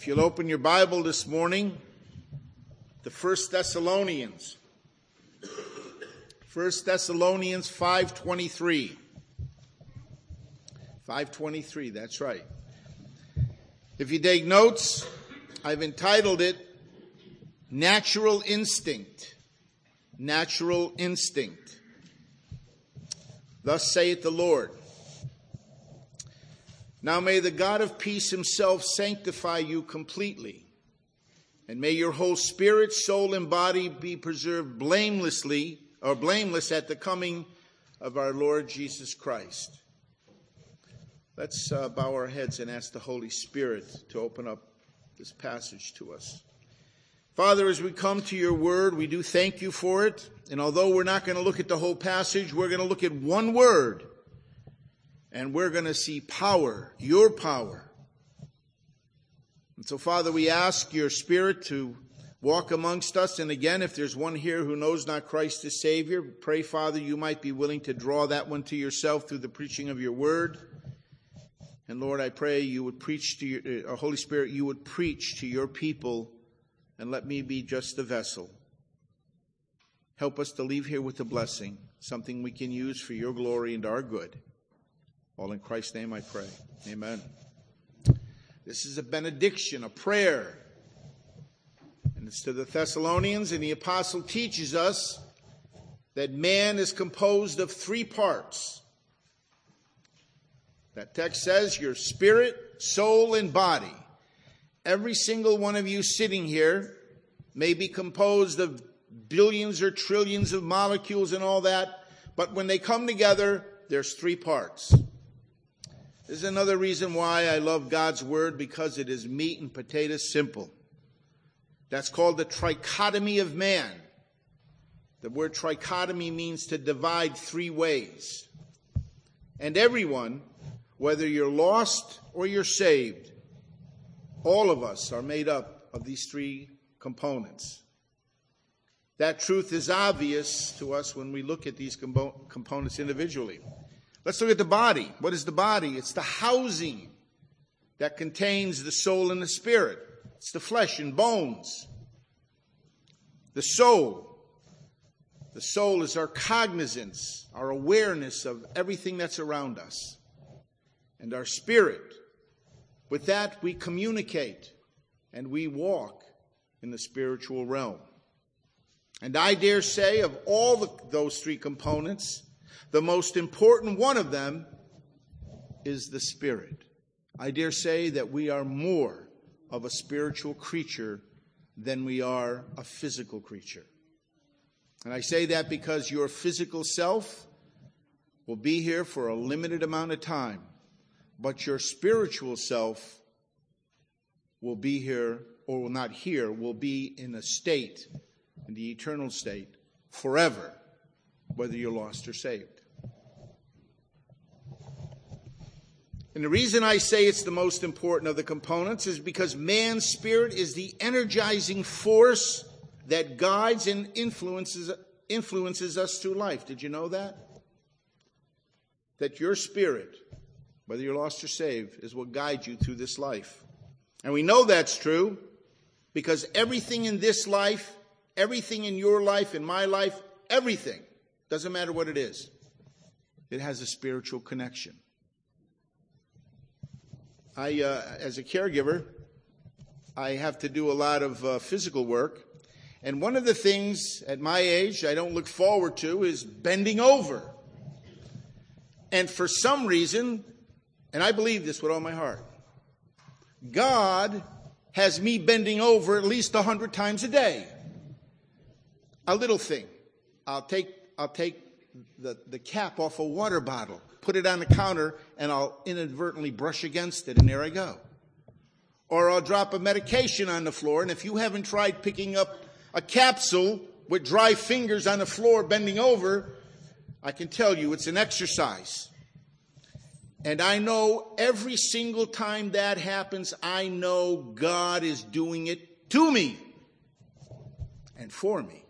If you'll open your Bible this morning, to 1 Thessalonians. 1 Thessalonians 5:23. 5:23, that's right. If you take notes, I've entitled it, Natural Instinct. Natural Instinct. Thus saith the Lord. Now may the God of peace himself sanctify you completely, and may your whole spirit, soul, and body be preserved blameless at the coming of our Lord Jesus Christ. Let's bow our heads and ask the Holy Spirit to open up this passage to us. Father, as we come to your word, we do thank you for it. And although we're not going to look at the whole passage, we're going to look at one word. And we're going to see power, your power. And so, Father, we ask your Spirit to walk amongst us. And again, if there's one here who knows not Christ as Savior, pray, Father, you might be willing to draw that one to yourself through the preaching of your word. And Lord, I pray you would preach to your, Holy Spirit, you would preach to your people, and let me be just the vessel. Help us to leave here with a blessing, something we can use for your glory and our good. All in Christ's name I pray. Amen. This is a benediction, a prayer. And it's to the Thessalonians, and the apostle teaches us that man is composed of three parts. That text says your spirit, soul, and body. Every single one of you sitting here may be composed of billions or trillions of molecules and all that, but when they come together, there's three parts. This is another reason why I love God's word, because it is meat and potatoes simple. That's called the trichotomy of man. The word trichotomy means to divide three ways. And everyone, whether you're lost or you're saved, all of us are made up of these three components. That truth is obvious to us when we look at these components individually. Let's look at the body. What is the body? It's the housing that contains the soul and the spirit. It's the flesh and bones. The soul. The soul is our cognizance, our awareness of everything that's around us. And our spirit. With that, we communicate and we walk in the spiritual realm. And I dare say of all those three components, the most important one of them is the spirit. I dare say that we are more of a spiritual creature than we are a physical creature. And I say that because your physical self will be here for a limited amount of time, but your spiritual self will be here, or will not here, will be in a state, in the eternal state, forever, whether you're lost or saved. And the reason I say it's the most important of the components is because man's spirit is the energizing force that guides and influences us through life. Did you know that? That your spirit, whether you're lost or saved, is what guides you through this life. And we know that's true because everything in this life, everything in your life, in my life, everything, doesn't matter what it is, it has a spiritual connection. As a caregiver, I have to do a lot of physical work. And one of the things at my age I don't look forward to is bending over. And for some reason, and I believe this with all my heart, God has me bending over at least 100 times a day. A little thing. I'll take the cap off a water bottle, put it on the counter, and I'll inadvertently brush against it, and there I go. Or I'll drop a medication on the floor, and if you haven't tried picking up a capsule with dry fingers on the floor bending over, I can tell you it's an exercise. And I know every single time that happens, I know God is doing it to me and for me.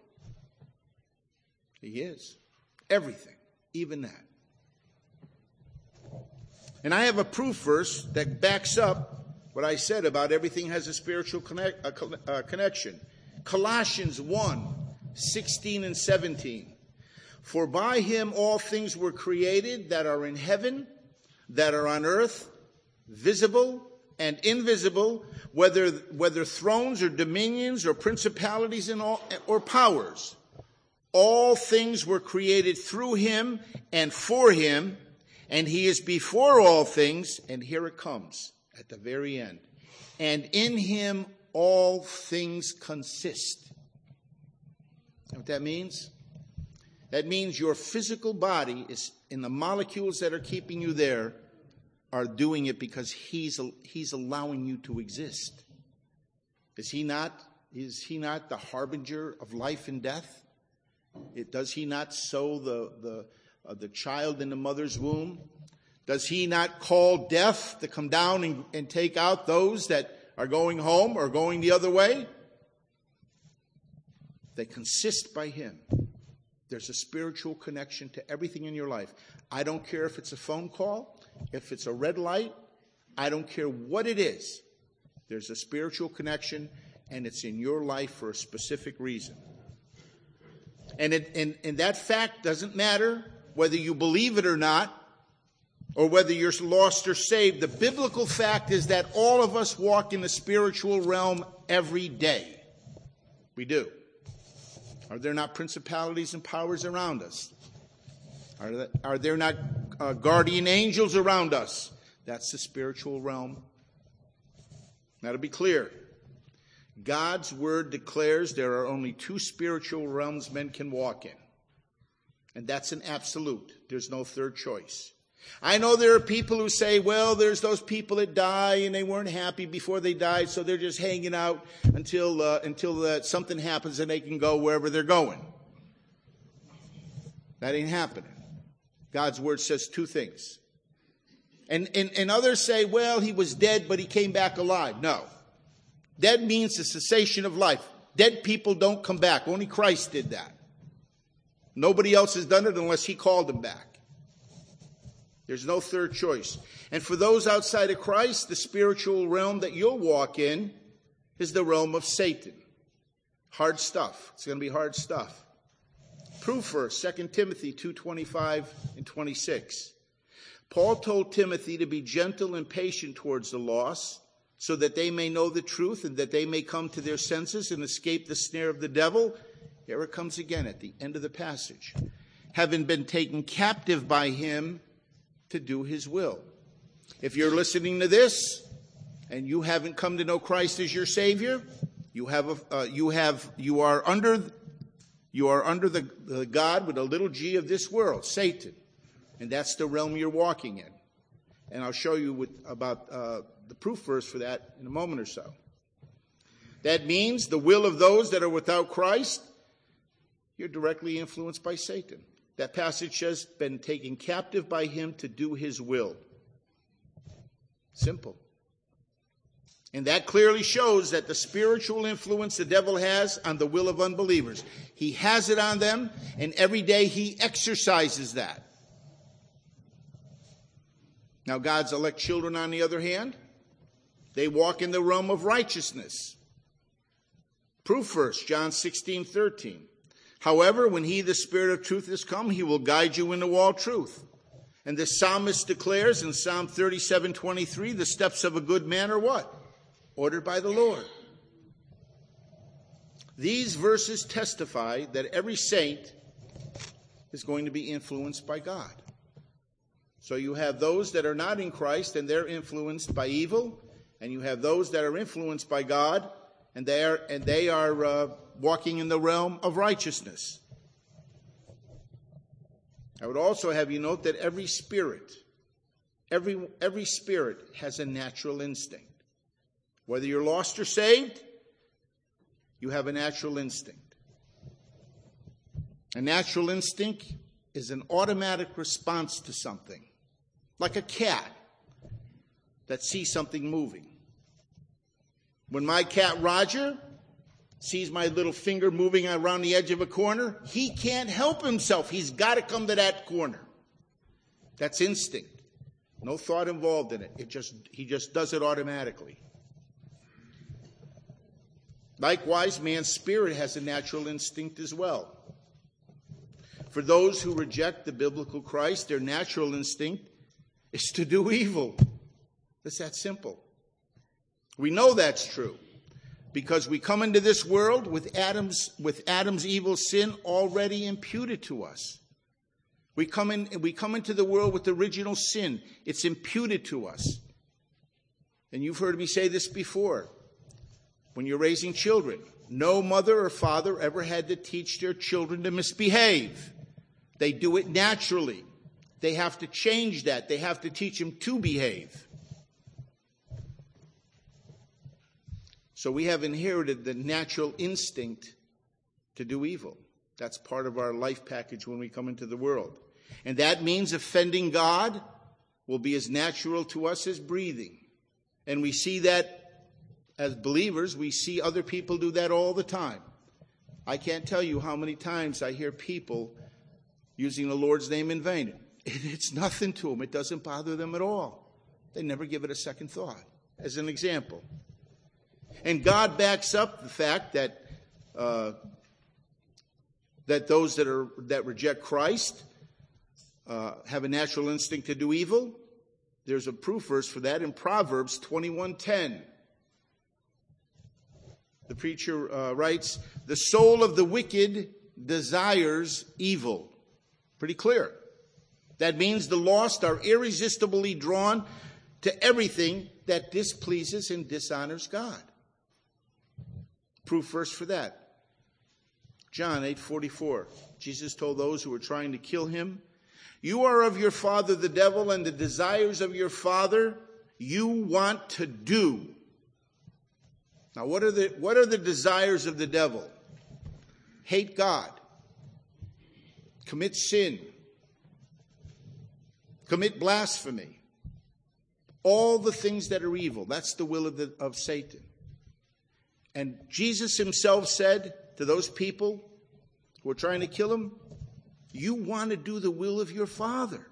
He is. Everything, even that. And I have a proof verse that backs up what I said about everything has a spiritual connection. Colossians 1:16 and 17. For by him all things were created that are in heaven, that are on earth, visible and invisible, whether thrones or dominions or principalities or powers. All things were created through him and for him, and he is before all things, and here it comes at the very end. And in him all things consist. You know what that means? That means your physical body is, in the molecules that are keeping you there, are doing it because he's allowing you to exist. Is he not the harbinger of life and death? Does he not sow the child in the mother's womb? Does he not call death to come down and take out those that are going home or going the other way? They consist by him. There's a spiritual connection to everything in your life. I don't care if it's a phone call, if it's a red light, I don't care what it is. There's a spiritual connection, and it's in your life for a specific reason. And that fact doesn't matter whether you believe it or not, or whether you're lost or saved. The biblical fact is that all of us walk in the spiritual realm every day. We do. Are there not principalities and powers around us? Are there not guardian angels around us? That's the spiritual realm. Now, to be clear, God's word declares there are only two spiritual realms men can walk in. And that's an absolute. There's no third choice. I know there are people who say, well, there's those people that die and they weren't happy before they died, so they're just hanging out until something happens and they can go wherever they're going. That ain't happening. God's word says two things. And others say, well, he was dead, but he came back alive. No. Dead means the cessation of life. Dead people don't come back. Only Christ did that. Nobody else has done it unless he called them back. There's no third choice. And for those outside of Christ, the spiritual realm that you'll walk in is the realm of Satan. Hard stuff. It's going to be hard stuff. Proof verse, 2 Timothy 2:25 and 26. Paul told Timothy to be gentle and patient towards the lost, so that they may know the truth and that they may come to their senses and escape the snare of the devil. Here it comes again at the end of the passage. Having been taken captive by him to do his will. If you're listening to this and you haven't come to know Christ as your Savior, you are under the God with a little g of this world, Satan. And that's the realm you're walking in. And I'll show you about the proof verse for that in a moment or so. That means the will of those that are without Christ, you're directly influenced by Satan. That passage says, been taken captive by him to do his will. Simple. And that clearly shows that the spiritual influence the devil has on the will of unbelievers. He has it on them, and every day he exercises that. Now, God's elect children, on the other hand, they walk in the realm of righteousness. Proof verse, John 16:13. However, when he, the Spirit of truth, is come, he will guide you into all truth. And the psalmist declares in Psalm 37:23, the steps of a good man are what? Ordered by the Lord. These verses testify that every saint is going to be influenced by God. So you have those that are not in Christ and they're influenced by evil, and you have those that are influenced by God and they are walking in the realm of righteousness. I would also have you note that every spirit has a natural instinct. Whether you're lost or saved, you have a natural instinct. A natural instinct is an automatic response to something, like a cat that sees something moving. When my cat Roger sees my little finger moving around the edge of a corner, he can't help himself. He's got to come to that corner. That's instinct. No thought involved in it. He just does it automatically. Likewise, man's spirit has a natural instinct as well. For those who reject the biblical Christ, their natural instinct is to do evil. It's that simple. We know that's true because we come into this world with Adam's evil sin already imputed to us. We come into the world with the original sin. It's imputed to us. And you've heard me say this before. When you're raising children, no mother or father ever had to teach their children to misbehave. They do it naturally. They have to change that. They have to teach them to behave. So we have inherited the natural instinct to do evil. That's part of our life package when we come into the world. And that means offending God will be as natural to us as breathing. And we see that as believers, we see other people do that all the time. I can't tell you how many times I hear people using the Lord's name in vain. It's nothing to them. It doesn't bother them at all. They never give it a second thought, as an example. And God backs up the fact that those that reject Christ have a natural instinct to do evil. There's a proof verse for that in Proverbs 21:10. The preacher writes, "The soul of the wicked desires evil." Pretty clear. That means the lost are irresistibly drawn to everything that displeases and dishonors God. Proof verse for that. John 8:44. Jesus told those who were trying to kill him, "You are of your father the devil, and the desires of your father you want to do." Now, what are the desires of the devil? Hate God, commit sin, commit blasphemy, all the things that are evil. That's the will of Satan. And Jesus himself said to those people who were trying to kill him, "You want to do the will of your Father."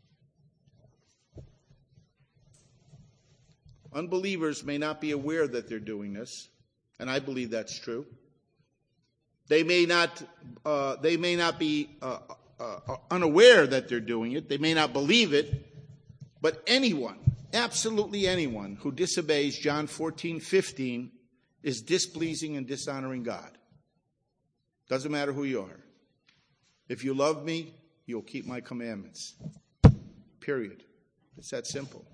Unbelievers may not be aware that they're doing this, and I believe that's true. They may not be unaware that they're doing it. They may not believe it. But anyone, absolutely anyone, who disobeys John 14:15 is displeasing and dishonoring God. Doesn't matter who you are. If you love me, you'll keep my commandments. Period. It's that simple.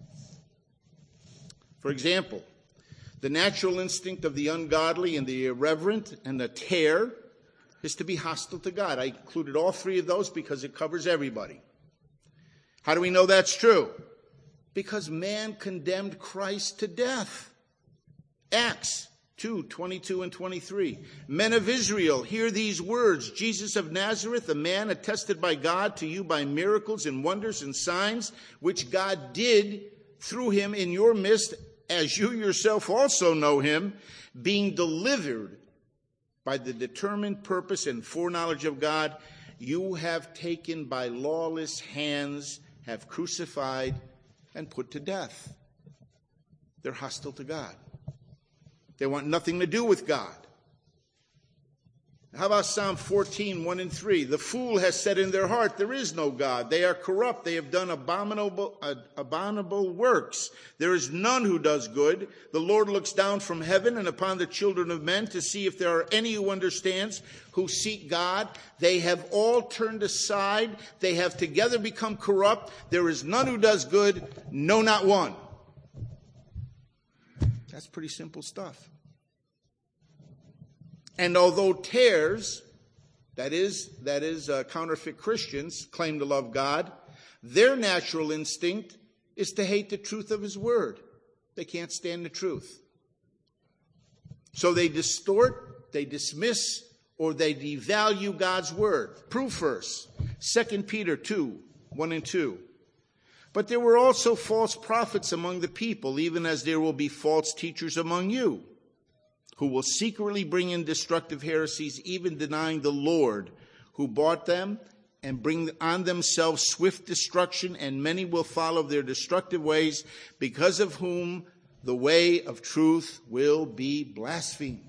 For example, the natural instinct of the ungodly and the irreverent and the tare is to be hostile to God. I included all three of those because it covers everybody. How do we know that's true? Because man condemned Christ to death. Acts 2:22 and 23. "Men of Israel, hear these words. Jesus of Nazareth, a man attested by God to you by miracles and wonders and signs, which God did through him in your midst, as you yourself also know him, being delivered by the determined purpose and foreknowledge of God, you have taken by lawless hands, have crucified and put to death." They're hostile to God. They want nothing to do with God. How about Psalm 14:1 and 3? "The fool has said in their heart, there is no God. They are corrupt. They have done abominable works. There is none who does good. The Lord looks down from heaven and upon the children of men to see if there are any who understands, who seek God. They have all turned aside. They have together become corrupt. There is none who does good, no, not one." That's pretty simple stuff. And although tares, that is counterfeit Christians, claim to love God, their natural instinct is to hate the truth of his word. They can't stand the truth. So they distort, they dismiss, or they devalue God's word. Proof verse, 2 Peter 2:1 and 2. "But there were also false prophets among the people, even as there will be false teachers among you, who will secretly bring in destructive heresies, even denying the Lord who bought them, and bring on themselves swift destruction, and many will follow their destructive ways, because of whom the way of truth will be blasphemed.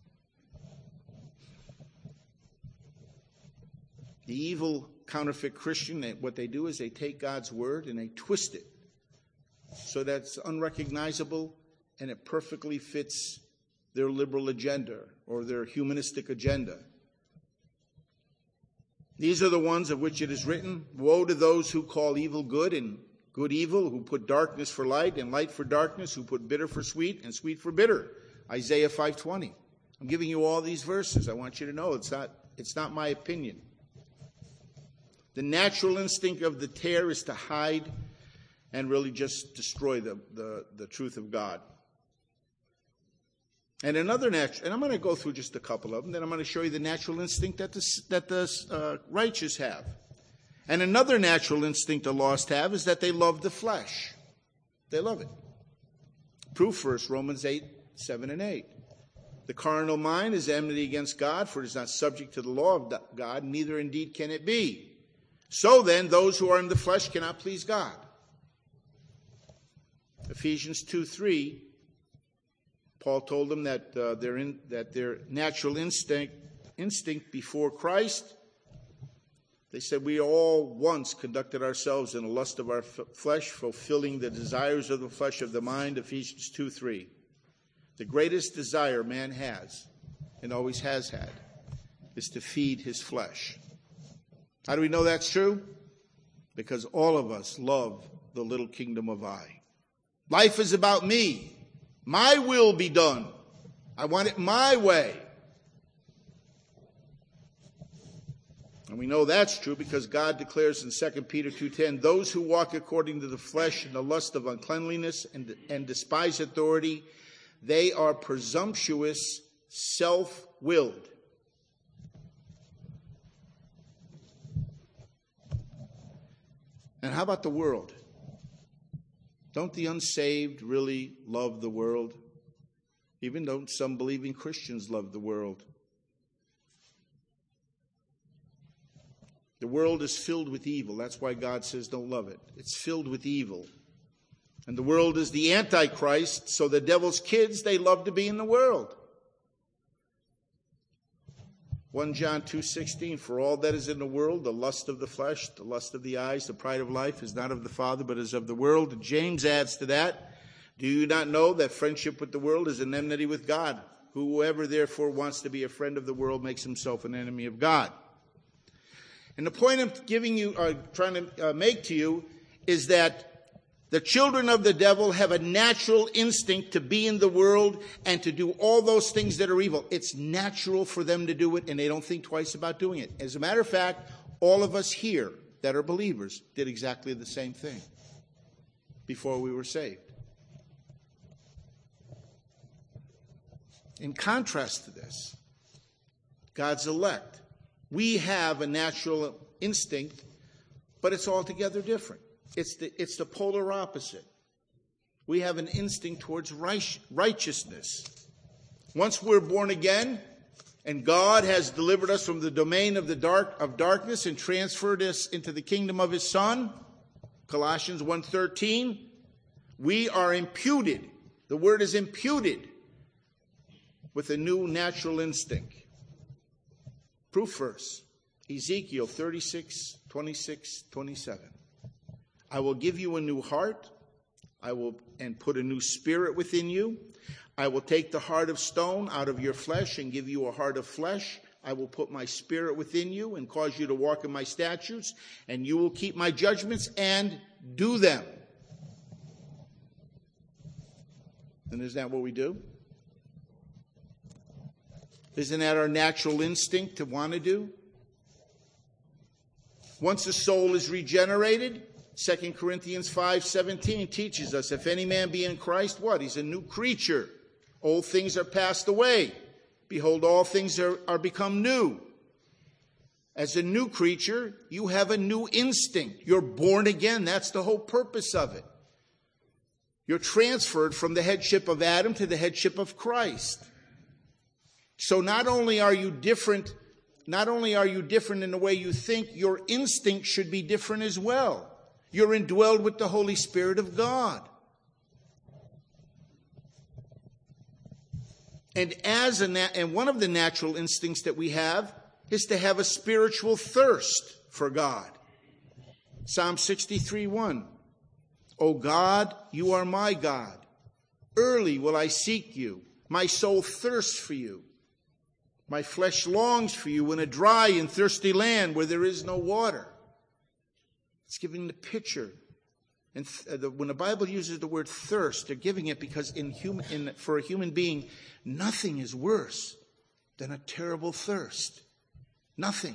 The evil counterfeit Christian, what they do is they take God's word and they twist it so that it's unrecognizable and it perfectly fits their liberal agenda or their humanistic agenda. These are the ones of which it is written, woe to those who call evil good and good evil, who put darkness for light and light for darkness, who put bitter for sweet and sweet for bitter. Isaiah 5:20. I'm giving you all these verses. I want you to know it's not my opinion. The natural instinct of the tare is to hide and really just destroy the truth of God. And another natural, and I'm going to go through just a couple of them, then I'm going to show you the natural instinct that the righteous have. And another natural instinct the lost have is that they love the flesh. They love it. Proof first, Romans 8:7 and 8. The carnal mind is enmity against God, for it is not subject to the law of God, neither indeed can it be. So then, those who are in the flesh cannot please God. Ephesians 2:3, Paul told them that their natural instinct before Christ, they said, we all once conducted ourselves in the lust of our flesh, fulfilling the desires of the flesh of the mind, Ephesians 2:3. The greatest desire man has, and always has had, is to feed his flesh. How do we know that's true? Because all of us love the little kingdom of I. Life is about me. My will be done. I want it my way. And we know that's true because God declares in 2 Peter 2:10, those who walk according to the flesh in the lust of uncleanliness and despise authority, they are presumptuous, self-willed. And how about the world? Don't the unsaved really love the world? Even though some believing Christians love the world. The world is filled with evil. That's why God says don't love it. It's filled with evil. And the world is the Antichrist, so the devil's kids, they love to be in the world. 1 John 2:16, for all that is in the world, the lust of the flesh, the lust of the eyes, the pride of life is not of the Father, but is of the world. And James adds to that, do you not know that friendship with the world is an enmity with God? Whoever therefore wants to be a friend of the world makes himself an enemy of God. And the point I'm trying to make to you is that the children of the devil have a natural instinct to be in the world and to do all those things that are evil. It's natural for them to do it, and they don't think twice about doing it. As a matter of fact, all of us here that are believers did exactly the same thing before we were saved. In contrast to this, God's elect, we have a natural instinct, but it's altogether different. It's the polar opposite. We have an instinct towards righteousness. Once we're born again, and God has delivered us from the domain of darkness and transferred us into the kingdom of his Son, Colossians 1:13, we are imputed. The word is imputed with a new natural instinct. Proof verse, Ezekiel 36:26-27. I will give you a new heart, and put a new spirit within you. I will take the heart of stone out of your flesh and give you a heart of flesh. I will put my spirit within you and cause you to walk in my statutes, and you will keep my judgments and do them. And isn't that what we do? Isn't that our natural instinct to want to do? Once a soul is regenerated, 2 Corinthians 5:17 teaches us, if any man be in Christ, what? He's a new creature. Old things are passed away. Behold, all things are become new. As a new creature, you have a new instinct. You're born again. That's the whole purpose of it. You're transferred from the headship of Adam to the headship of Christ. So not only are you different, not only are you different in the way you think, your instinct should be different as well. You're indwelled with the Holy Spirit of God. And one of the natural instincts that we have is to have a spiritual thirst for God. Psalm 63:1. O God, you are my God. Early will I seek you. My soul thirsts for you. My flesh longs for you in a dry and thirsty land where there is no water. It's giving the picture. And when the Bible uses the word thirst, they're giving it because for a human being, nothing is worse than a terrible thirst. Nothing.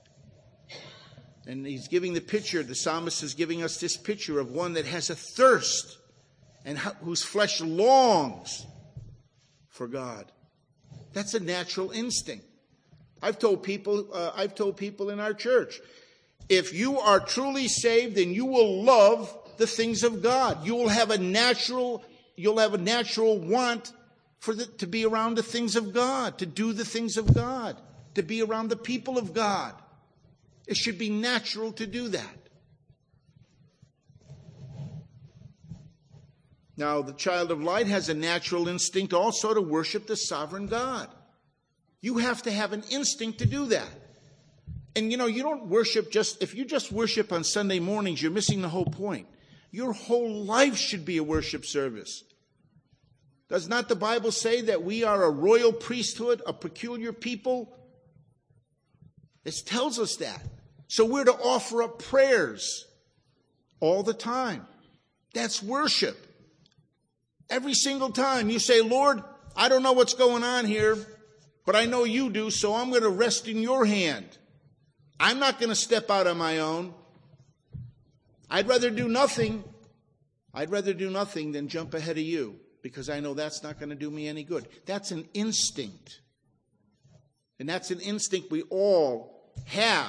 And he's giving the picture, the psalmist is giving us this picture of one that has a thirst and whose flesh longs for God. That's a natural instinct. I've told people in our church, if you are truly saved, then you will love the things of God. You'll have a natural want to be around the things of God, to do the things of God, to be around the people of God. It should be natural to do that. Now, the child of light has a natural instinct also to worship the sovereign God. You have to have an instinct to do that. And you don't worship if you just worship on Sunday mornings, you're missing the whole point. Your whole life should be a worship service. Does not the Bible say that we are a royal priesthood, a peculiar people? It tells us that. So we're to offer up prayers all the time. That's worship. Every single time you say, Lord, I don't know what's going on here, but I know you do, so I'm going to rest in your hand. I'm not going to step out on my own. I'd rather do nothing than jump ahead of you, because I know that's not going to do me any good. That's an instinct. And that's an instinct we all have.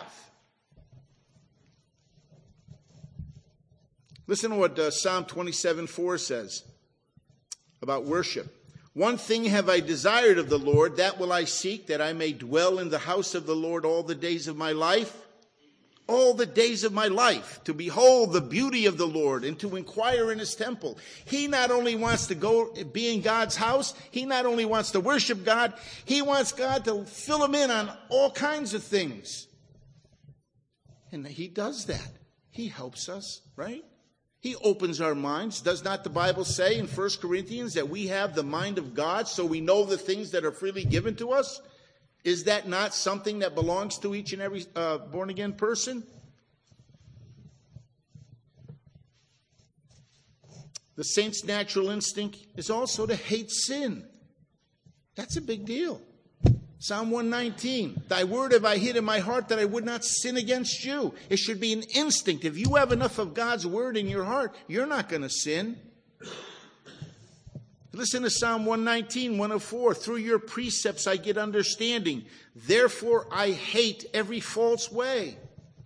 Listen to what Psalm 27:4 says about worship. One thing have I desired of the Lord, that will I seek, that I may dwell in the house of the Lord all the days of my life. All the days of my life, to behold the beauty of the Lord and to inquire in his temple. He not only wants to be in God's house, he not only wants to worship God, he wants God to fill him in on all kinds of things. And he does that. He helps us, right? He opens our minds. Does not the Bible say in 1 Corinthians that we have the mind of God so we know the things that are freely given to us? Is that not something that belongs to each and every born-again person? The saint's natural instinct is also to hate sin. That's a big deal. Psalm 119, thy word have I hid in my heart that I would not sin against you. It should be an instinct. If you have enough of God's word in your heart, you're not going to sin. Listen to Psalm 119, 104. Through your precepts I get understanding. Therefore I hate every false way.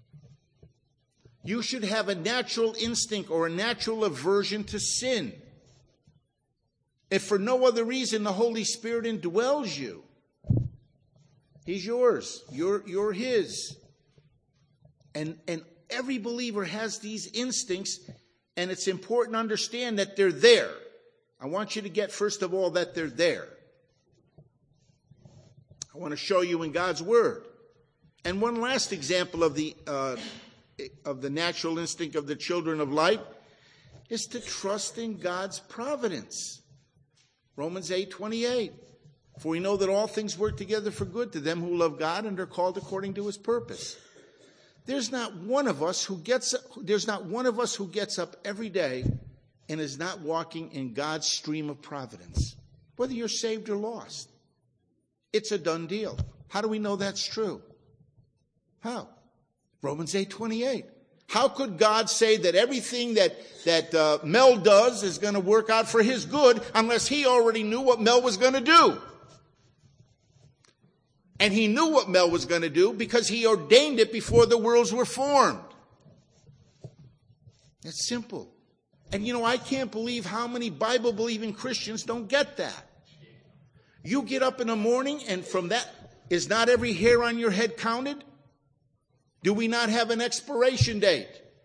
You should have a natural instinct or a natural aversion to sin. If for no other reason the Holy Spirit indwells you. He's yours. You're his. And every believer has these instincts, and it's important to understand that they're there. I want you to get, first of all, that they're there. I want to show you in God's Word. And one last example of the natural instinct of the children of light is to trust in God's providence. Romans 8:28. For we know that all things work together for good to them who love God and are called according to his purpose. There's not one of us who gets up every day and is not walking in God's stream of providence, whether you're saved or lost. It's a done deal. How do we know that's true? How? Romans 8:28. How could God say that everything that Mel does is going to work out for his good unless he already knew what Mel was going to do? And he knew what Mel was going to do because he ordained it before the worlds were formed. It's simple. And I can't believe how many Bible-believing Christians don't get that. You get up in the morning and from that Is not every hair on your head counted? Do we not have an expiration date?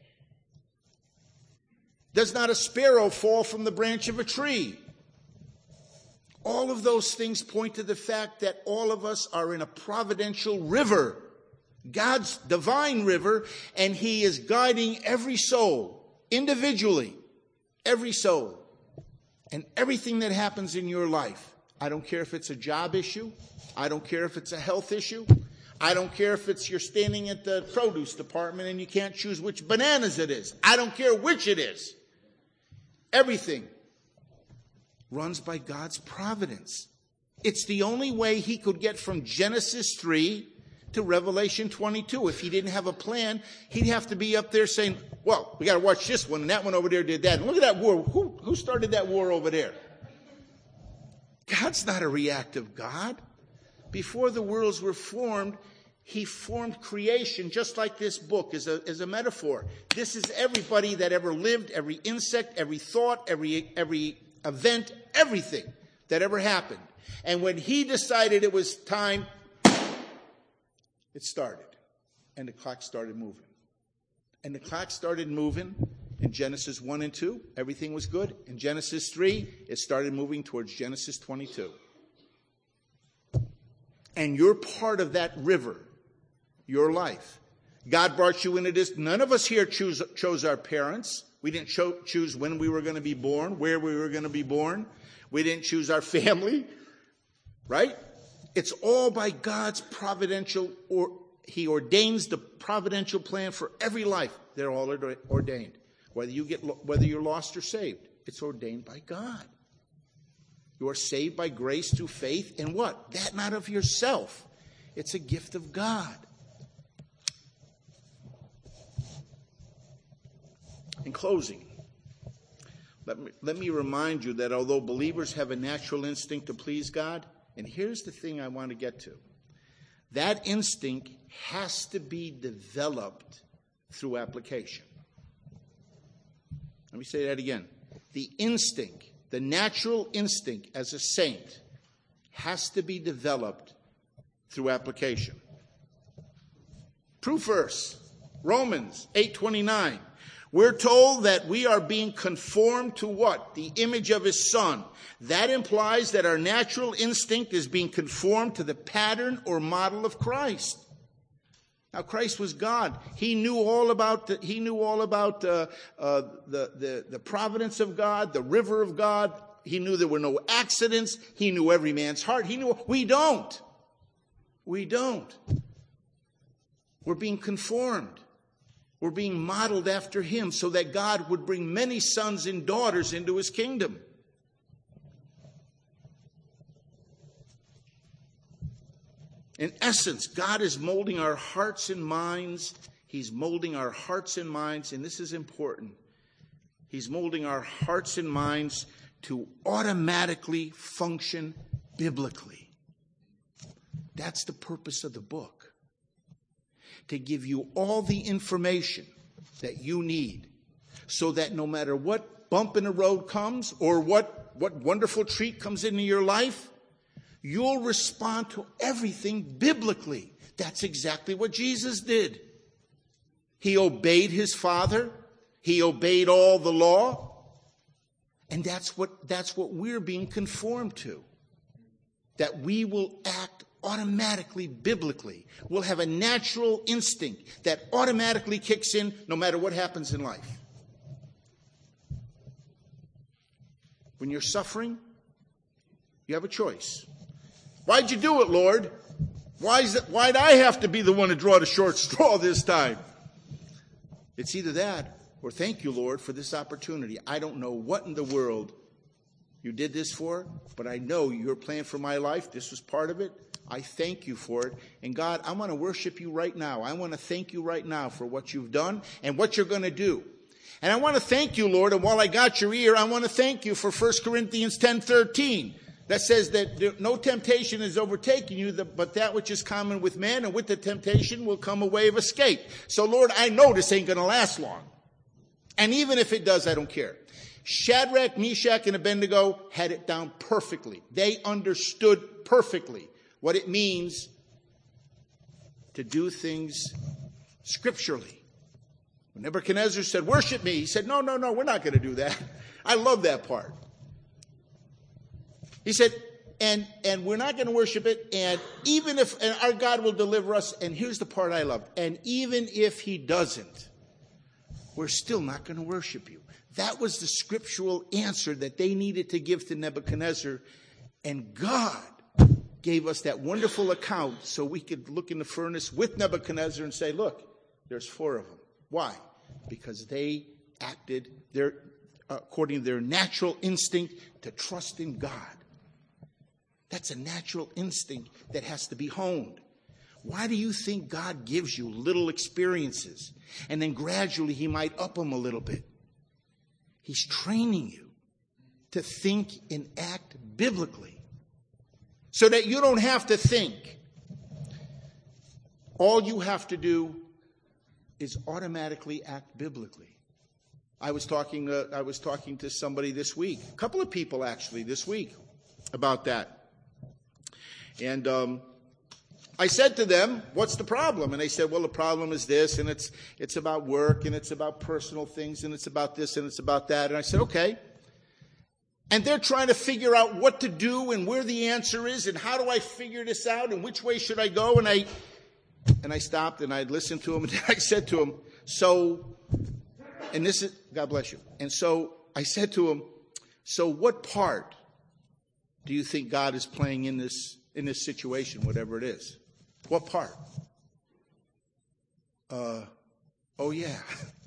Does not a sparrow fall from the branch of a tree? All of those things point to the fact that all of us are in a providential river, God's divine river, and he is guiding every soul, individually, every soul, and everything that happens in your life. I don't care if it's a job issue. I don't care if it's a health issue. I don't care if it's you're standing at the produce department and you can't choose which bananas it is. I don't care which it is. Everything runs by God's providence. It's the only way he could get from Genesis 3 to Revelation 22. If he didn't have a plan, he'd have to be up there saying, well, we got to watch this one, and that one over there did that. And look at that war. Who started that war over there? God's not a reactive God. Before the worlds were formed, he formed creation just like this book is a metaphor. This is everybody that ever lived, every insect, every thought, every event, everything that ever happened. And when he decided it was time, it started. And the clock started moving. And the clock started moving in Genesis 1 and 2. Everything was good. In Genesis 3, it started moving towards Genesis 22. And you're part of that river, your life. God brought you into this. None of us here chose our parents. We didn't choose when we were going to be born, where we were going to be born. We didn't choose our family, right? It's all by God's providential, or he ordains the providential plan for every life. They're all ordained. Whether you're lost or saved, it's ordained by God. You are saved by grace through faith in what? That not of yourself. It's a gift of God. In closing, let me remind you that although believers have a natural instinct to please God, and here's the thing I want to get to. That instinct has to be developed through application. Let me say that again. The instinct, the natural instinct as a saint, has to be developed through application. Proof verse, Romans 8:29. We're told that we are being conformed to what? The image of his Son. That implies that our natural instinct is being conformed to the pattern or model of Christ. Now, Christ was God. He knew all about the providence of God, the river of God. He knew there were no accidents. He knew every man's heart. We don't. We're being conformed. We're being modeled after him so that God would bring many sons and daughters into his kingdom. In essence, God is molding our hearts and minds. He's molding our hearts and minds, and this is important. He's molding our hearts and minds to automatically function biblically. That's the purpose of the book. To give you all the information that you need so that no matter what bump in the road comes or what wonderful treat comes into your life, you'll respond to everything biblically. That's exactly what Jesus did. He obeyed his Father. He obeyed all the law. And that's what we're being conformed to. That we will act automatically biblically. We'll have a natural instinct that automatically kicks in no matter what happens in life. When you're suffering, you have a choice. Why'd you do it, Lord? Why'd I have to be the one to draw the short straw this time? It's either that or thank you, Lord, for this opportunity. I don't know what in the world you did this for, but I know your plan for my life. This was part of it. I thank you for it. And God, I want to worship you right now. I want to thank you right now for what you've done and what you're going to do. And I want to thank you, Lord. And while I got your ear, I want to thank you for 1 Corinthians 10:13. That says that no temptation is overtaking you, but that which is common with man, and with the temptation will come a way of escape. So, Lord, I know this ain't going to last long. And even if it does, I don't care. Shadrach, Meshach, and Abednego had it down perfectly. They understood perfectly what it means to do things scripturally. When Nebuchadnezzar said, worship me, he said, no, we're not going to do that. I love that part. He said, and we're not going to worship it, and even if and our God will deliver us, and here's the part I love, and even if he doesn't, we're still not going to worship you. That was the scriptural answer that they needed to give to Nebuchadnezzar, and God gave us that wonderful account so we could look in the furnace with Nebuchadnezzar and say, look, there's 4 of them. Why? Because they acted according to their natural instinct to trust in God. That's a natural instinct that has to be honed. Why do you think God gives you little experiences and then gradually he might up them a little bit? He's training you to think and act biblically so that you don't have to think. All you have to do is automatically act biblically. I was talking to somebody this week, a couple of people actually this week about that. And I said to them, what's the problem? And they said, well, the problem is this, and it's about work, and it's about personal things, and it's about this, and it's about that. And I said, okay. And they're trying to figure out what to do and where the answer is, and how do I figure this out, and which way should I go? And I stopped, and I listened to them, and I said to them, and this is, God bless you. And so I said to him, so what part do you think God is playing in this situation, whatever it is? What part? Oh yeah.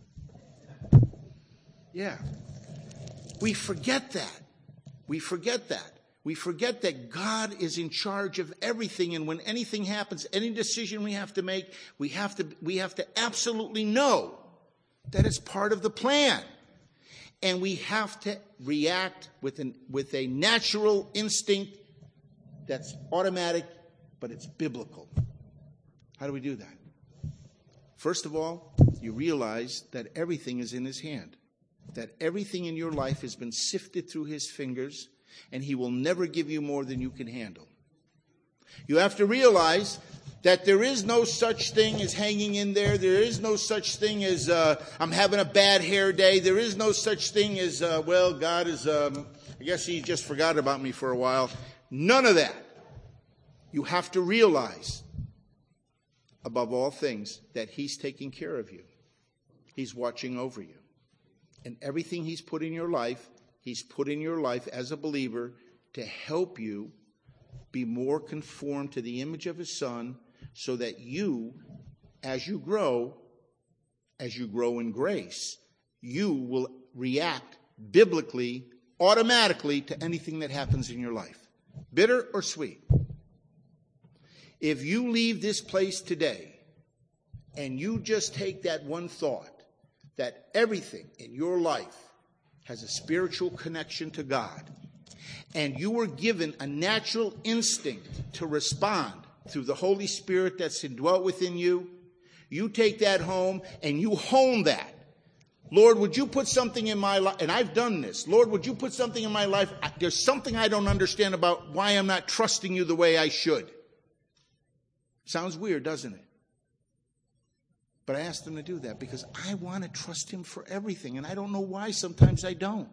Yeah. We forget that. We forget that God is in charge of everything, and when anything happens, any decision we have to make, we have to absolutely know that it's part of the plan. And we have to react with a natural instinct that's automatic, but it's biblical. How do we do that? First of all, you realize that everything is in his hand, that everything in your life has been sifted through his fingers, and he will never give you more than you can handle. You have to realize that there is no such thing as hanging in there. There is no such thing as I'm having a bad hair day. There is no such thing as, well, God is, I guess he just forgot about me for a while. None of that. You have to realize, above all things, that he's taking care of you. He's watching over you. And everything he's put in your life as a believer to help you be more conformed to the image of his Son, so that you, as you grow in grace, you will react biblically, automatically to anything that happens in your life, bitter or sweet. If you leave this place today and you just take that one thought, that everything in your life has a spiritual connection to God, and you were given a natural instinct to respond through the Holy Spirit that's indwelt within you, you take that home and you hone that. Lord, would you put something in my life? And I've done this. Lord, would you put something in my life? There's something I don't understand about why I'm not trusting you the way I should. Sounds weird, doesn't it? But I asked him to do that because I want to trust him for everything. And I don't know why sometimes I don't.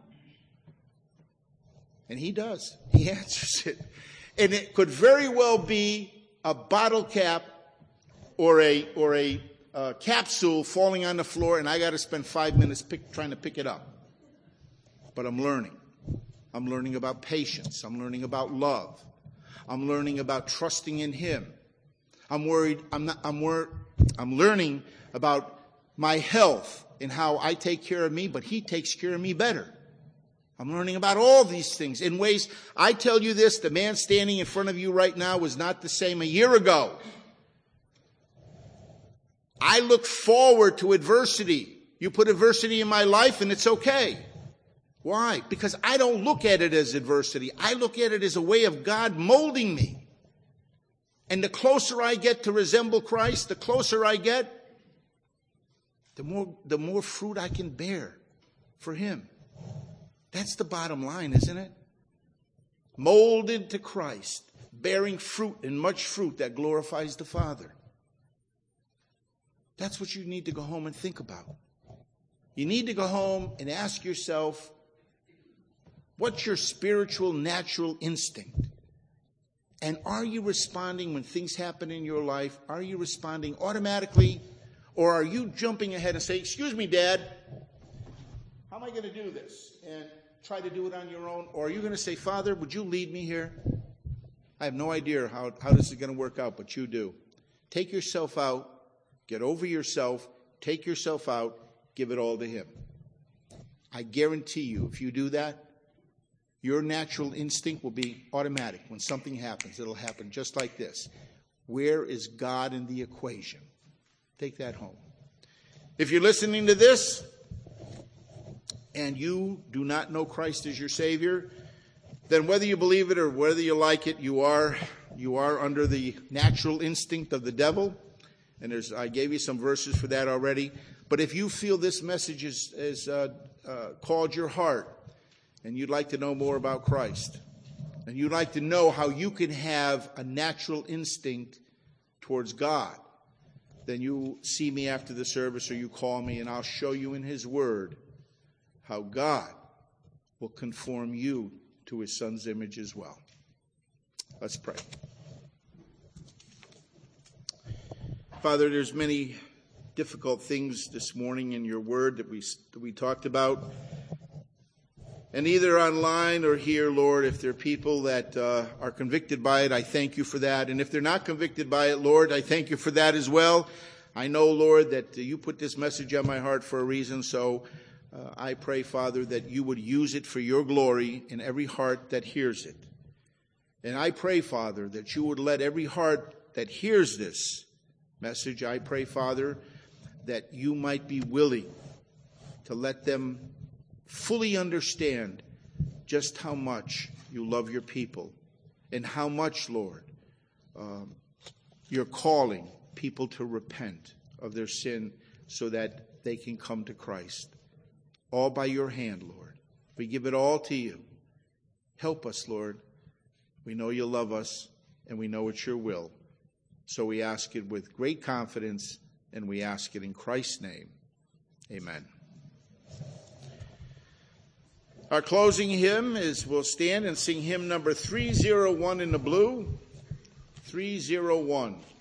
And he does. He answers it. And it could very well be a bottle cap or a capsule falling on the floor, and I got to spend 5 minutes trying to pick it up. But I'm learning. I'm learning about patience. I'm learning about love. I'm learning about trusting in him. I'm learning about my health and how I take care of me, but he takes care of me better. I'm learning about all these things in ways. I tell you this, the man standing in front of you right now was not the same a year ago. I look forward to adversity. You put adversity in my life and it's okay. Why? Because I don't look at it as adversity. I look at it as a way of God molding me. And the closer I get to resemble Christ, the closer I get, the more fruit I can bear for him. That's the bottom line, isn't it? Molded to Christ, bearing fruit and much fruit that glorifies the Father. That's what you need to go home and think about. You need to go home and ask yourself, what's your spiritual, natural instinct? And are you responding when things happen in your life? Are you responding automatically? Or are you jumping ahead and saying, excuse me, Dad, how am I going to do this? And try to do it on your own? Or are you going to say, Father, would you lead me here? I have no idea how this is going to work out, but you do. Take yourself out. Get over yourself. Take yourself out. Give it all to Him. I guarantee you, if you do that, your natural instinct will be automatic. When something happens, it'll happen just like this. Where is God in the equation? Take that home. If you're listening to this and you do not know Christ as your Savior, then whether you believe it or whether you like it, you are under the natural instinct of the devil. And I gave you some verses for that already. But if you feel this message has called your heart, and you'd like to know more about Christ, and you'd like to know how you can have a natural instinct towards God, then you see me after the service or you call me and I'll show you in His Word how God will conform you to His Son's image as well. Let's pray. Father, there's many difficult things this morning in your Word that we talked about. And either online or here, Lord, if there are people that are convicted by it, I thank you for that. And if they're not convicted by it, Lord, I thank you for that as well. I know, Lord, that you put this message on my heart for a reason. So I pray, Father, that you would use it for your glory in every heart that hears it. And I pray, Father, that you would let every heart that hears this message, I pray, Father, that you might be willing to let them fully understand just how much you love your people and how much, Lord, you're calling people to repent of their sin so that they can come to Christ. All by your hand, Lord. We give it all to you. Help us, Lord. We know you love us and we know it's your will. So we ask it with great confidence and we ask it in Christ's name. Amen. Our closing hymn is, we'll stand and sing hymn number 301 in the blue. 301.